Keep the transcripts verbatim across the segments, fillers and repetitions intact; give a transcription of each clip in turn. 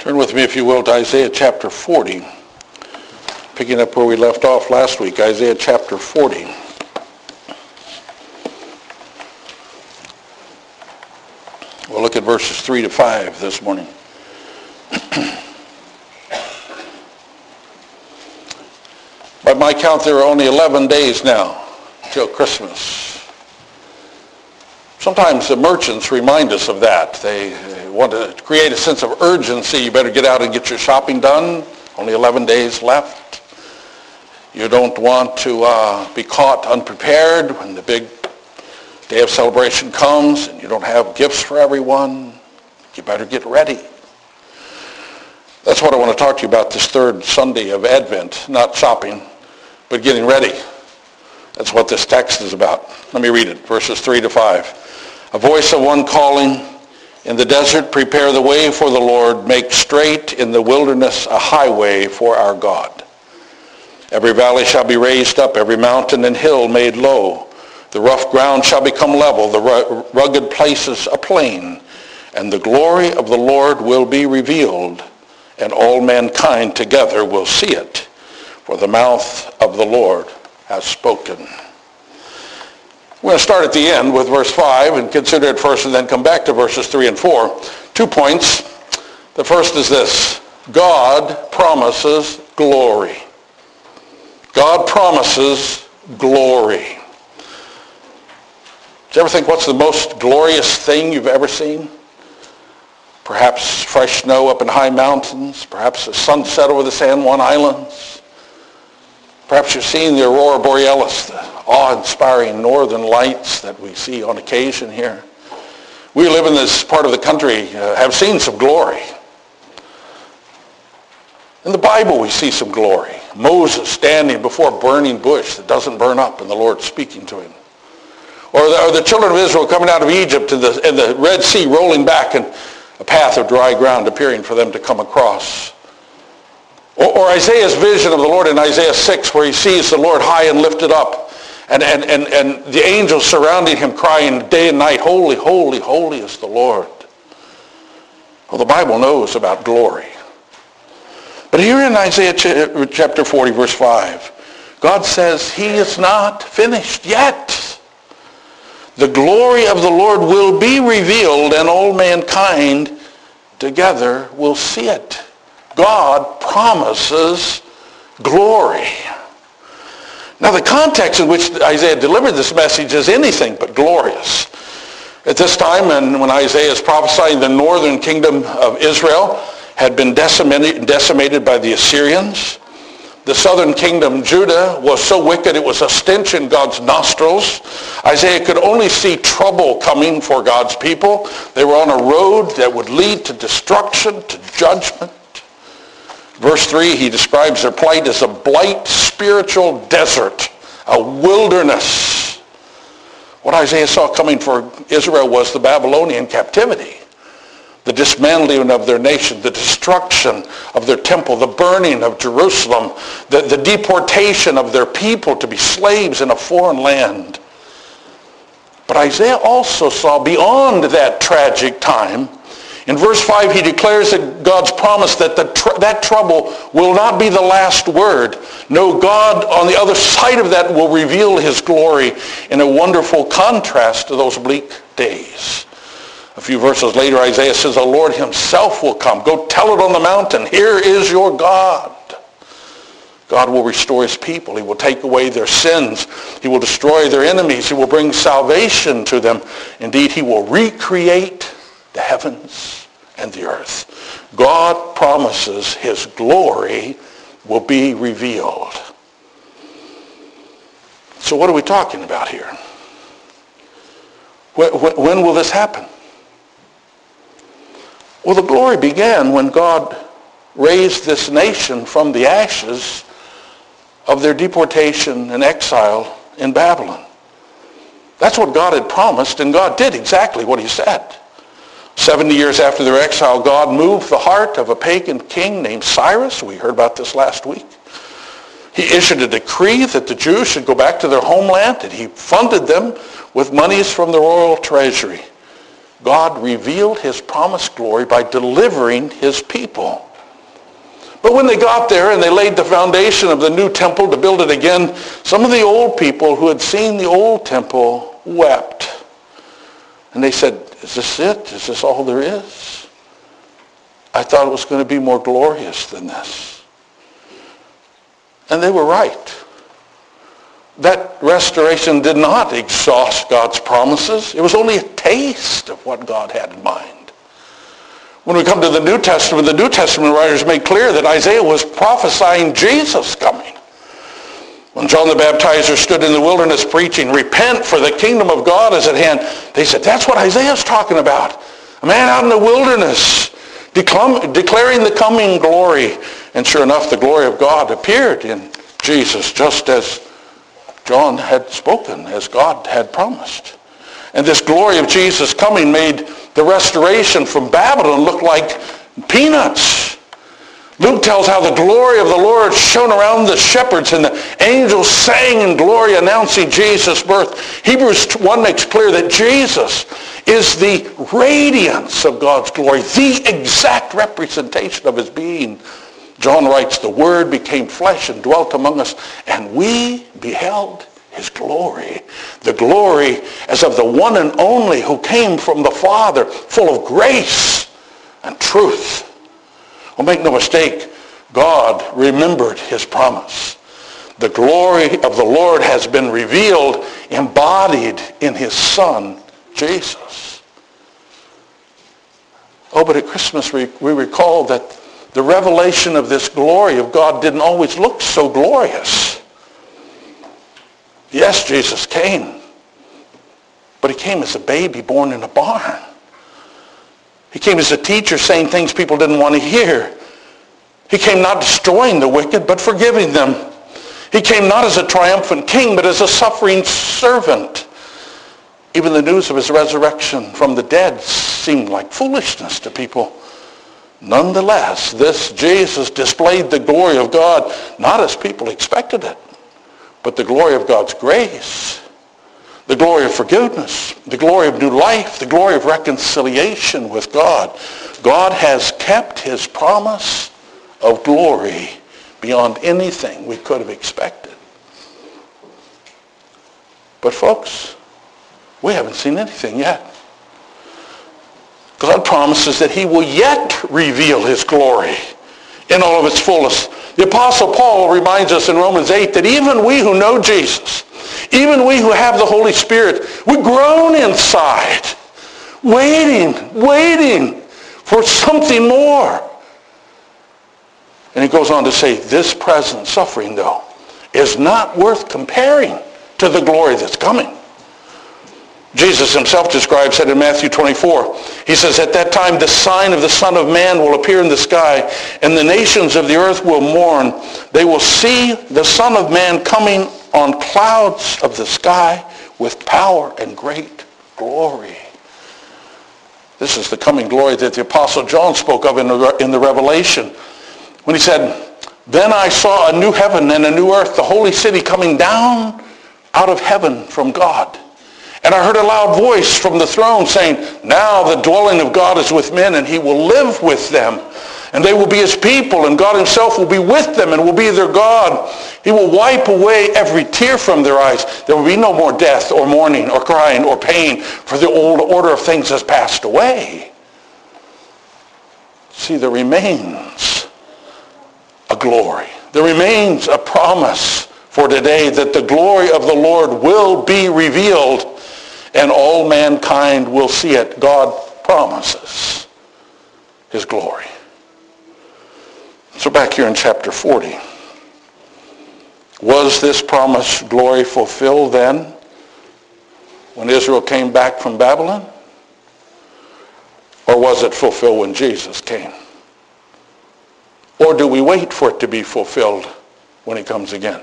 Turn with me, if you will, to Isaiah chapter forty. Picking up where we left off last week, Isaiah chapter forty. We'll look at verses three to five this morning. By my count, there are only eleven days now till Christmas. Sometimes the merchants remind us of that. They want to create a sense of urgency. You better get out and get your shopping done. Only eleven days left. You don't want to uh, be caught unprepared when the big day of celebration comes and you don't have gifts for everyone. You better get ready. That's what I want to talk to you about this third Sunday of Advent. Not shopping, but getting ready. That's what this text is about. Let me read it, verses three to five. A voice of one calling in the desert, prepare the way for the Lord, make straight in the wilderness a highway for our God. Every valley shall be raised up, every mountain and hill made low. The rough ground shall become level, the rugged places a plain, and the glory of the Lord will be revealed, and all mankind together will see it, for the mouth of the Lord has spoken. We're going to start at the end with verse five and consider it first and then come back to verses three and four. Two points. The first is this: God promises glory. God promises glory. Did you ever think, what's the most glorious thing you've ever seen? Perhaps fresh snow up in high mountains, perhaps a sunset over the San Juan Islands. Perhaps you've seen the aurora borealis, the awe-inspiring northern lights that we see on occasion here. We live in this part of the country, uh, have seen some glory. In the Bible we see some glory. Moses standing before a burning bush that doesn't burn up and the Lord speaking to him. Or the, or the children of Israel coming out of Egypt and the, and the Red Sea rolling back and a path of dry ground appearing for them to come across. Or, or Isaiah's vision of the Lord in Isaiah six, where he sees the Lord high and lifted up and, and, and, and the angels surrounding him crying day and night, holy, holy, holy is the Lord. Well, the Bible knows about glory. But here in Isaiah chapter forty, verse five, God says he is not finished yet. The glory of the Lord will be revealed and all mankind together will see it. God promises glory. Now the context in which Isaiah delivered this message is anything but glorious. At this time, and when Isaiah is prophesying, the northern kingdom of Israel had been decimated, decimated by the Assyrians. The southern kingdom, Judah, was so wicked it was a stench in God's nostrils. Isaiah could only see trouble coming for God's people. They were on a road that would lead to destruction, to judgment. Verse three, he describes their plight as a blight, spiritual desert, a wilderness. What Isaiah saw coming for Israel was the Babylonian captivity, the dismantling of their nation, the destruction of their temple, the burning of Jerusalem, the, the deportation of their people to be slaves in a foreign land. But Isaiah also saw beyond that tragic time. In verse five, he declares that God's promise that the tr- that trouble will not be the last word. No, God on the other side of that will reveal his glory in a wonderful contrast to those bleak days. A few verses later, Isaiah says, the Lord himself will come. Go tell it on the mountain. Here is your God. God will restore his people. He will take away their sins. He will destroy their enemies. He will bring salvation to them. Indeed, he will recreate the heavens and the earth. God promises his glory will be revealed. So what are we talking about here? When will this happen? Well, the glory began when God raised this nation from the ashes of their deportation and exile in Babylon. That's what God had promised, and God did exactly what he said. Seventy years after their exile, God moved the heart of a pagan king named Cyrus. We heard about this last week. He issued a decree that the Jews should go back to their homeland, and he funded them with monies from the royal treasury. God revealed his promised glory by delivering his people. But when they got there and they laid the foundation of the new temple to build it again, some of the old people who had seen the old temple wept. And they said, is this it? Is this all there is? I thought it was going to be more glorious than this. And they were right. That restoration did not exhaust God's promises. It was only a taste of what God had in mind. When we come to the New Testament, the New Testament writers make clear that Isaiah was prophesying Jesus coming. When John the Baptizer stood in the wilderness preaching, repent for the kingdom of God is at hand, they said, that's what Isaiah's talking about. A man out in the wilderness declam- declaring the coming glory. And sure enough, the glory of God appeared in Jesus just as John had spoken, as God had promised. And this glory of Jesus coming made the restoration from Babylon look like peanuts. Luke tells how the glory of the Lord shone around the shepherds and the angels sang in glory announcing Jesus' birth. Hebrews one makes clear that Jesus is the radiance of God's glory, the exact representation of his being. John writes, the Word became flesh and dwelt among us, and we beheld his glory. The glory as of the one and only who came from the Father, full of grace and truth. Well, make no mistake, God remembered his promise. The glory of the Lord has been revealed, embodied in his Son, Jesus. Oh, but at Christmas we, we recall that the revelation of this glory of God didn't always look so glorious. Yes, Jesus came, but he came as a baby born in a barn. He came as a teacher saying things people didn't want to hear. He came not destroying the wicked, but forgiving them. He came not as a triumphant king, but as a suffering servant. Even the news of his resurrection from the dead seemed like foolishness to people. Nonetheless, this Jesus displayed the glory of God, not as people expected it, but the glory of God's grace, the glory of forgiveness, the glory of new life, the glory of reconciliation with God. God has kept his promise of glory beyond anything we could have expected. But folks, we haven't seen anything yet. God promises that he will yet reveal his glory in all of its fullness. The Apostle Paul reminds us in Romans eight that even we who know Jesus, even we who have the Holy Spirit, we groan inside, waiting, waiting for something more. And he goes on to say, this present suffering, though, is not worth comparing to the glory that's coming. Jesus himself describes it in Matthew twenty-four. He says, at that time the sign of the Son of Man will appear in the sky, and the nations of the earth will mourn. They will see the Son of Man coming on clouds of the sky with power and great glory. This is the coming glory that the Apostle John spoke of in the, in the Revelation, when he said, then I saw a new heaven and a new earth, the holy city coming down out of heaven from God. And I heard a loud voice from the throne saying, now the dwelling of God is with men, and he will live with them. And they will be his people, and God himself will be with them and will be their God. He will wipe away every tear from their eyes. There will be no more death or mourning or crying or pain, for the old order of things has passed away. See, there remains a glory. There remains a promise for today that the glory of the Lord will be revealed, and all mankind will see it. God promises his glory. So back here in chapter forty. Was this promised glory fulfilled then when Israel came back from Babylon? Or was it fulfilled when Jesus came? Or do we wait for it to be fulfilled when he comes again?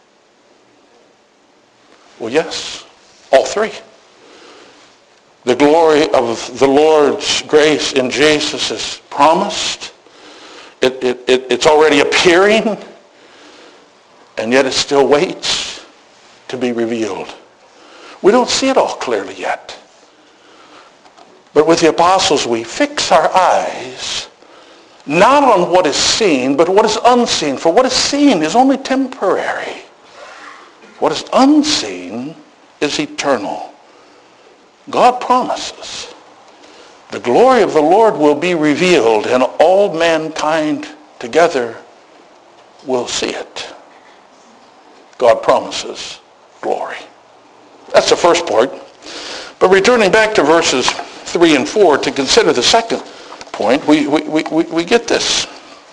Well, yes, all three. The glory of the Lord's grace in Jesus is promised. It, it, it, it's already appearing, and yet it still waits to be revealed. We don't see it all clearly yet. But with the apostles, we fix our eyes not on what is seen, but what is unseen. For what is seen is only temporary. What is unseen is eternal. God promises the glory of the Lord will be revealed, and all mankind together will see it. God promises glory. That's the first part. But returning back to verses three and four to consider the second point, we, we, we, we get this.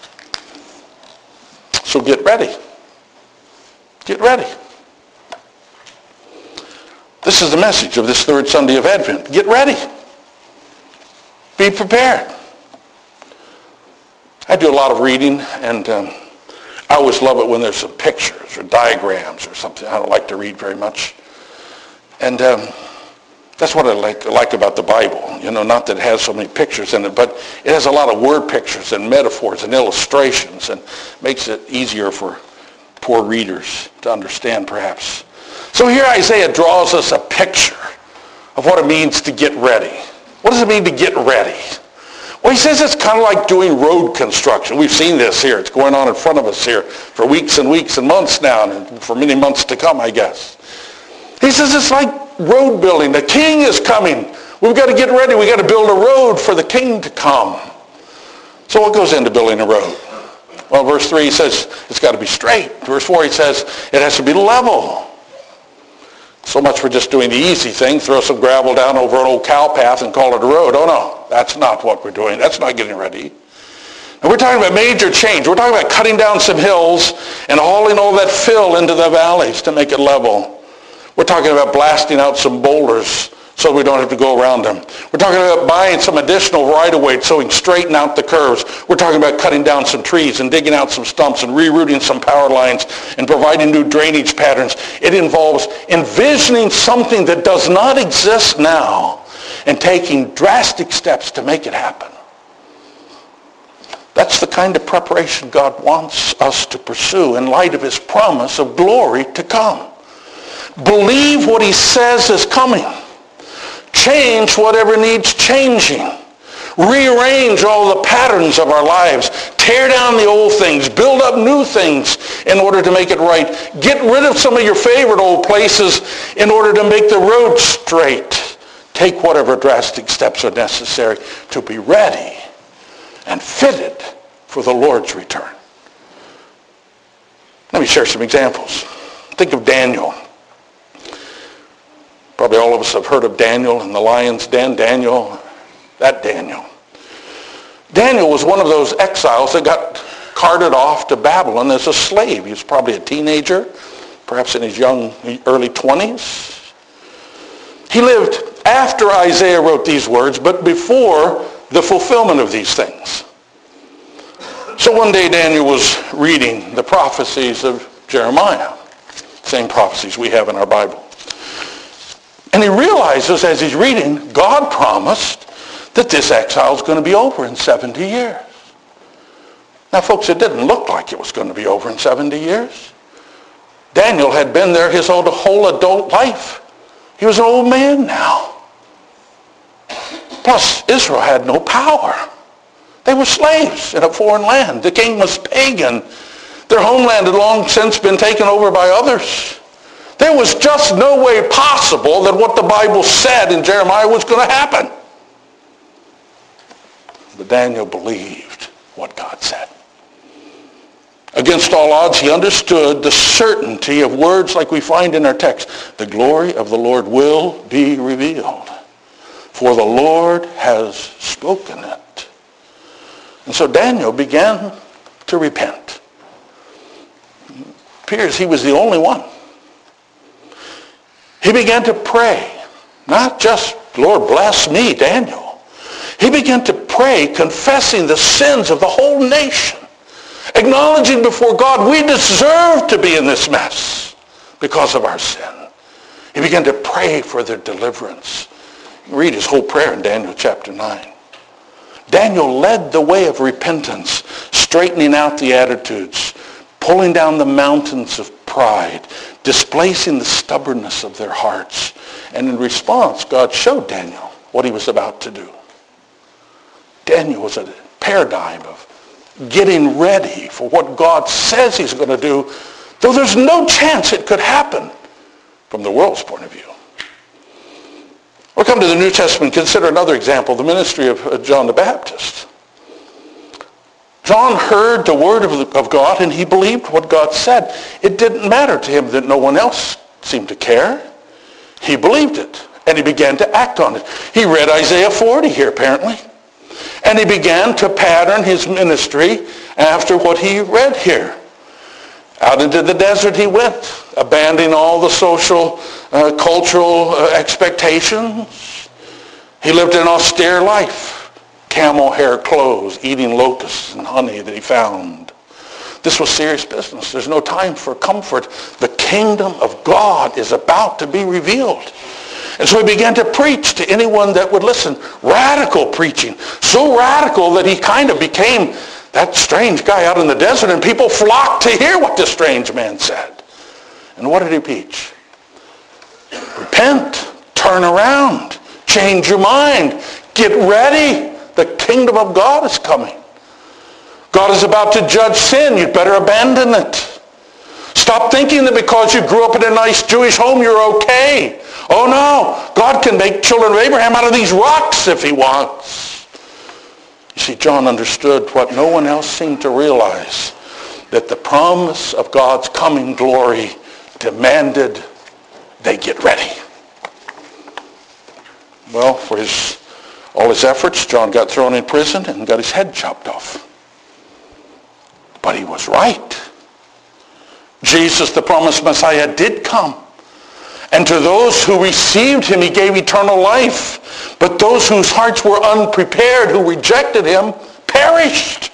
So get ready. Get ready. This is the message of this third Sunday of Advent. Get ready. Be prepared. I do a lot of reading, and um, I always love it when there's some pictures or diagrams or something. I don't like to read very much. And um, that's what I like, like about the Bible. You know, not that it has so many pictures in it, but it has a lot of word pictures and metaphors and illustrations, and makes it easier for poor readers to understand, perhaps. So here Isaiah draws us a picture of what it means to get ready. What does it mean to get ready? Well, he says it's kind of like doing road construction. We've seen this here. It's going on in front of us here for weeks and weeks and months now, and for many months to come, I guess. He says it's like road building. The king is coming. We've got to get ready. We've got to build a road for the king to come. So what goes into building a road? Well, verse three, he says it's got to be straight. Verse four, he says it has to be level. So much for just doing the easy thing, throw some gravel down over an old cow path and call it a road. Oh no, that's not what we're doing. That's not getting ready. And we're talking about major change. We're talking about cutting down some hills and hauling all that fill into the valleys to make it level. We're talking about blasting out some boulders so we don't have to go around them. We're talking about buying some additional right-of-way so we can straighten out the curves. We're talking about cutting down some trees and digging out some stumps and rerouting some power lines and providing new drainage patterns. It involves envisioning something that does not exist now and taking drastic steps to make it happen. That's the kind of preparation God wants us to pursue in light of his promise of glory to come. Believe what he says is coming. Change whatever needs changing. Rearrange all the patterns of our lives. Tear down the old things. Build up new things in order to make it right. Get rid of some of your favorite old places in order to make the road straight. Take whatever drastic steps are necessary to be ready and fitted for the Lord's return. Let me share some examples. Think of Daniel. Probably all of us have heard of Daniel and the lion's den. Daniel, that Daniel. Daniel was one of those exiles that got carted off to Babylon as a slave. He was probably a teenager, perhaps in his young, early twenties. He lived after Isaiah wrote these words, but before the fulfillment of these things. So one day Daniel was reading the prophecies of Jeremiah, same prophecies we have in our Bible. And he realizes as he's reading, God promised that this exile is going to be over in seventy years. Now, folks, it didn't look like it was going to be over in seventy years. Daniel had been there his whole, whole adult life. He was an old man now. Plus, Israel had no power. They were slaves in a foreign land. The king was pagan. Their homeland had long since been taken over by others. There was just no way possible that what the Bible said in Jeremiah was going to happen. But Daniel believed what God said. Against all odds, he understood the certainty of words like we find in our text. The glory of the Lord will be revealed, for the Lord has spoken it. And so Daniel began to repent. It appears he was the only one. He began to pray, not just, Lord, bless me, Daniel. He began to pray, confessing the sins of the whole nation, acknowledging before God we deserve to be in this mess because of our sin. He began to pray for their deliverance. Read his whole prayer in Daniel chapter nine. Daniel led the way of repentance, straightening out the attitudes, pulling down the mountains of pride, displacing the stubbornness of their hearts. And in response, God showed Daniel what he was about to do. Daniel was a paradigm of getting ready for what God says he's going to do, though there's no chance it could happen from the world's point of view. We'll come to the New Testament. Consider another example, the ministry of John the Baptist. John heard the word of, of God, and he believed what God said. It didn't matter to him that no one else seemed to care. He believed it, and he began to act on it. He read Isaiah forty here, apparently. And he began to pattern his ministry after what he read here. Out into the desert he went, abandoning all the social, uh, cultural uh, expectations. He lived an austere life, camel hair clothes, eating locusts and honey that he found. This was serious business. There's no time for comfort. The kingdom of God is about to be revealed. And so he began to preach to anyone that would listen. Radical preaching. So radical that he kind of became that strange guy out in the desert, and people flocked to hear what this strange man said. And what did he preach? Repent. Turn around. Change your mind. Get ready. The kingdom of God is coming. God is about to judge sin. You'd better abandon it. Stop thinking that because you grew up in a nice Jewish home, you're okay. Oh no, God can make children of Abraham out of these rocks if he wants. You see, John understood what no one else seemed to realize, that the promise of God's coming glory demanded they get ready. Well, for his all his efforts, John got thrown in prison and got his head chopped off. But he was right. Jesus, the promised Messiah, did come. And to those who received him, he gave eternal life. But those whose hearts were unprepared, who rejected him, perished.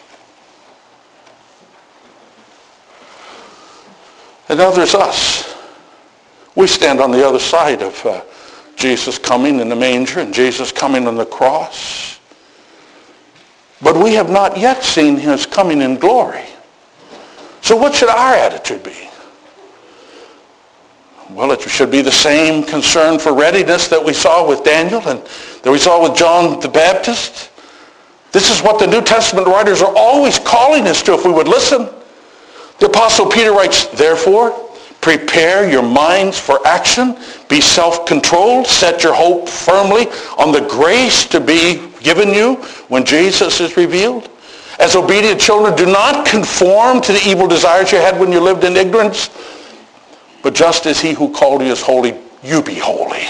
And now there's us. We stand on the other side of uh, Jesus coming in the manger and Jesus coming on the cross. But we have not yet seen his coming in glory. So what should our attitude be? Well, it should be the same concern for readiness that we saw with Daniel and that we saw with John the Baptist. This is what the New Testament writers are always calling us to if we would listen. The Apostle Peter writes, therefore, prepare your minds for action. Be self-controlled. Set your hope firmly on the grace to be given you when Jesus is revealed. As obedient children, do not conform to the evil desires you had when you lived in ignorance. But just as he who called you is holy, you be holy.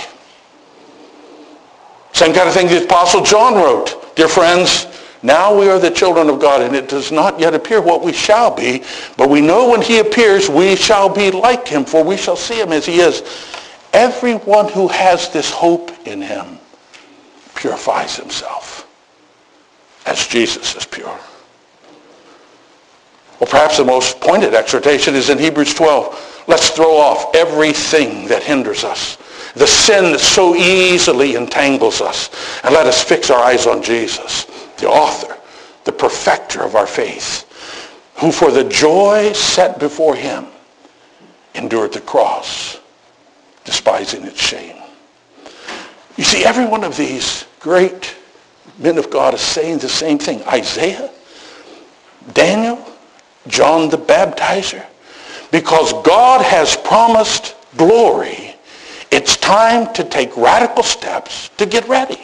Same kind of thing the Apostle John wrote. Dear friends, now we are the children of God, and it does not yet appear what we shall be. But we know when he appears, we shall be like him, for we shall see him as he is. Everyone who has this hope in him purifies himself, as Jesus is pure. Well, perhaps the most pointed exhortation is in Hebrews twelve. Let's throw off everything that hinders us, the sin that so easily entangles us, and let us fix our eyes on Jesus, the author, the perfecter of our faith, who for the joy set before him endured the cross, despising its shame. You see, every one of these great men of God is saying the same thing. Isaiah, Daniel, John the Baptizer. Because God has promised glory, it's time to take radical steps to get ready.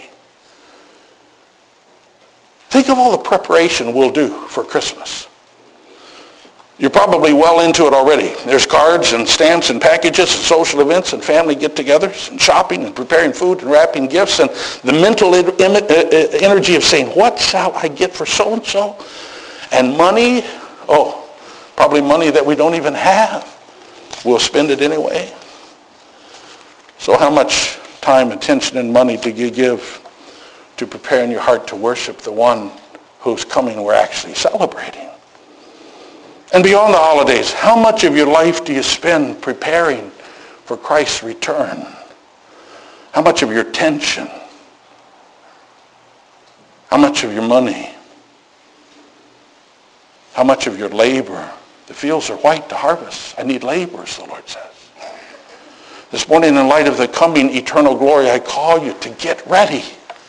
Think of all the preparation we'll do for Christmas. You're probably well into it already. There's cards and stamps and packages and social events and family get-togethers and shopping and preparing food and wrapping gifts and the mental energy of saying, what shall I get for so-and-so? And money, oh, probably money that we don't even have. We'll spend it anyway. So how much time, attention, and money do you give to preparing your heart to worship the one whose coming we're actually celebrating? And beyond the holidays, how much of your life do you spend preparing for Christ's return? How much of your attention? How much of your money? How much of your labor? The fields are white to harvest. I need laborers, the Lord says. This morning, in light of the coming eternal glory, I call you to get ready.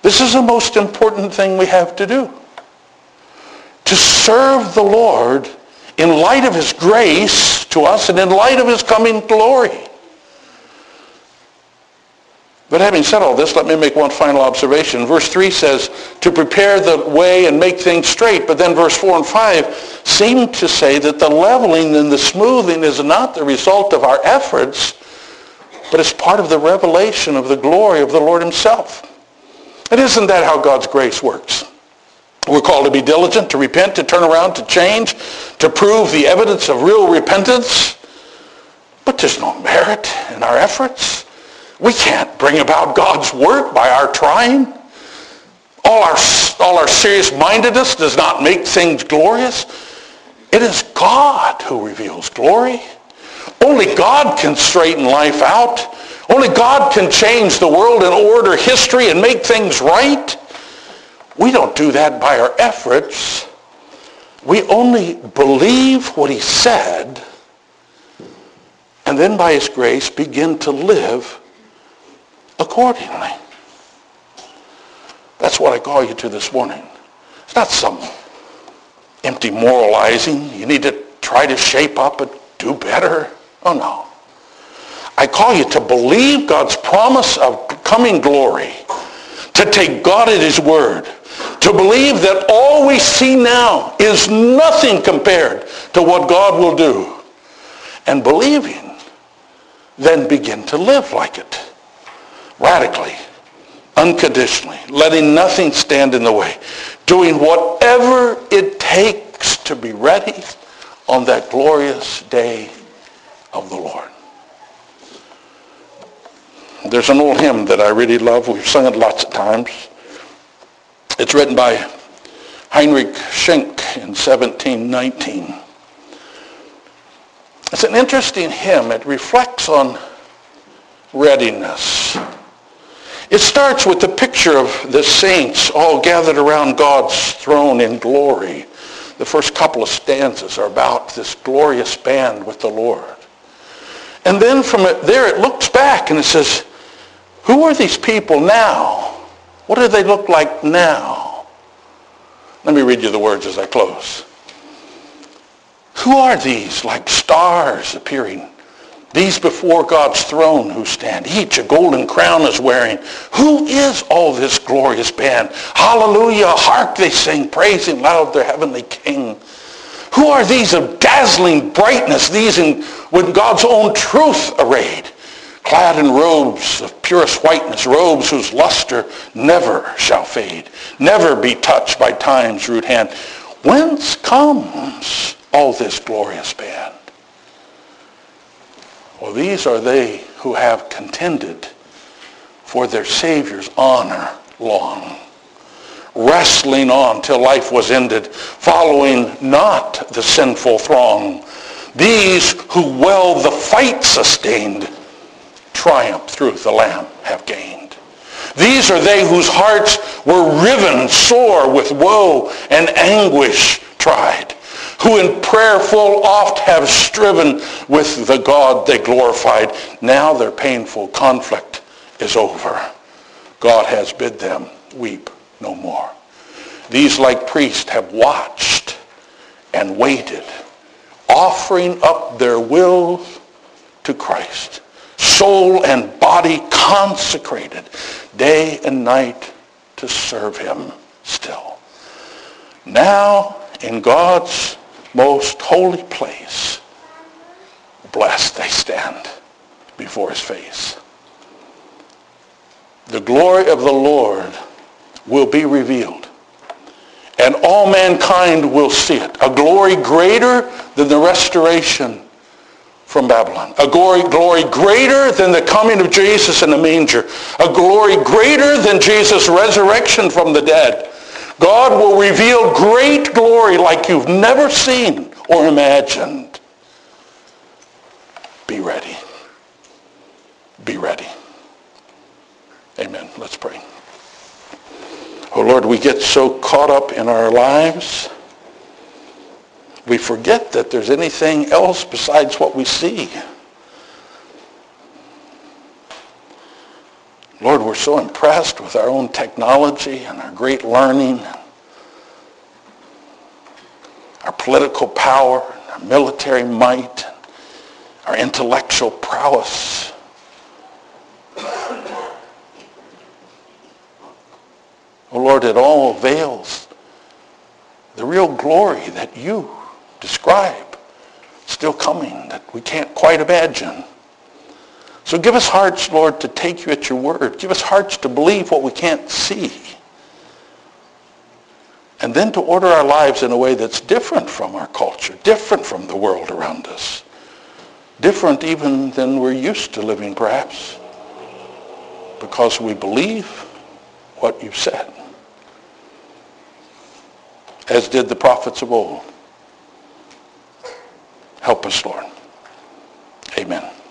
This is the most important thing we have to do. To serve the Lord in light of his grace to us and in light of his coming glory. But having said all this, let me make one final observation. Verse three says, to prepare the way and make things straight. But then verse four and five seem to say that the leveling and the smoothing is not the result of our efforts, but it's part of the revelation of the glory of the Lord himself. And isn't that how God's grace works? We're called to be diligent, to repent, to turn around, to change, to prove the evidence of real repentance. But there's no merit in our efforts. We can't bring about God's work by our trying. All our, all our serious-mindedness does not make things glorious. It is God who reveals glory. Only God can straighten life out. Only God can change the world and order history and make things right. We don't do that by our efforts. We only believe what he said, and then by his grace begin to live accordingly. That's what I call you to this morning. It's not some empty moralizing. You need to try to shape up and do better. Oh no. I call you to believe God's promise of coming glory, to take God at his word, to believe that all we see now is nothing compared to what God will do. And believing, then begin to live like it. Radically, unconditionally, letting nothing stand in the way, doing whatever it takes to be ready on that glorious day of the Lord. There's an old hymn that I really love. We've sung it lots of times. It's written by Heinrich Schenk in seventeen nineteen. It's an interesting hymn. It reflects on readiness. It starts with the picture of the saints all gathered around God's throne in glory. The first couple of stanzas are about this glorious band with the Lord. And then from it, there it looks back and it says, who are these people now? What do they look like now? Let me read you the words as I close. Who are these like stars appearing? These before God's throne who stand, each a golden crown is wearing. Who is all this glorious band? Hallelujah, hark they sing, praising loud their heavenly King. Who are these of dazzling brightness, these in with God's own truth arrayed, clad in robes of purest whiteness, robes whose luster never shall fade, never be touched by time's rude hand. Whence comes all this glorious band? Well, these are they who have contended for their Savior's honor long, wrestling on till life was ended, following not the sinful throng. These who well the fight sustained, triumph through the Lamb have gained. These are they whose hearts were riven sore with woe and anguish tried, who in prayer full oft have striven with the God they glorified. Now their painful conflict is over. God has bid them weep no more. These like priests have watched and waited, offering up their will to Christ, soul and body consecrated, day and night to serve him still. Now in God's most holy place, blessed they stand before his face. The glory of the Lord will be revealed, and all mankind will see it. A glory greater than the restoration from Babylon. A glory, glory greater than the coming of Jesus in the manger. A glory greater than Jesus' resurrection from the dead. God will reveal great glory like you've never seen or imagined. Be ready. Be ready. Amen. Let's pray. Oh Lord, we get so caught up in our lives, we forget that there's anything else besides what we see. Lord, we're so impressed with our own technology and our great learning, our political power, our military might, our intellectual prowess. Oh Lord, it all veils the real glory that you describe still coming, that we can't quite imagine. So give us hearts, Lord, to take you at your word. Give us hearts to believe what we can't see. And then to order our lives in a way that's different from our culture, different from the world around us, different even than we're used to living, perhaps, because we believe what you've said, as did the prophets of old. Help us, Lord. Amen.